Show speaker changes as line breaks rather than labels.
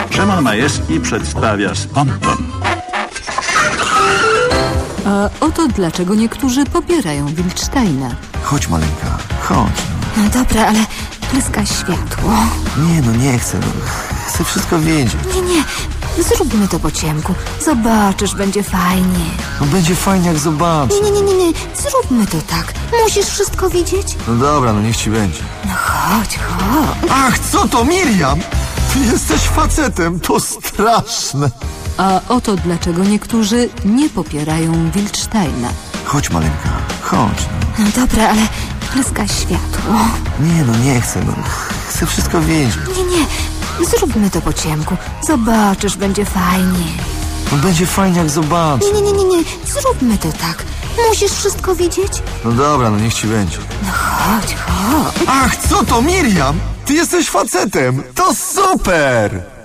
Szymon Majewski przedstawia Sponton.
A oto dlaczego niektórzy popierają Wilczsteina.
Chodź, maleńka, chodź.
No dobra, ale zgaś światło.
Nie chcę. Chcę wszystko wiedzieć.
Nie, zróbmy to po ciemku. Zobaczysz, będzie fajnie.
No będzie fajnie, jak zobaczę.
Nie, zróbmy to tak. Musisz wszystko widzieć?
No dobra, niech ci będzie.
No chodź.
Ach, co to, Miriam? Ty jesteś facetem, to straszne.
A oto dlaczego niektórzy nie popierają Wilczsteina.
Chodź, maleńka, chodź.
No dobra, ale zgaś światło.
Nie chcę. Chcę wszystko wiedzieć.
Nie, zróbmy to po ciemku. Zobaczysz, będzie fajnie.
No będzie fajnie, jak zobaczę.
Nie, zróbmy to tak. Musisz wszystko widzieć?
No dobra, niech ci będzie.
No chodź.
Ach, co to, Miriam? Ty jesteś facetem, to super.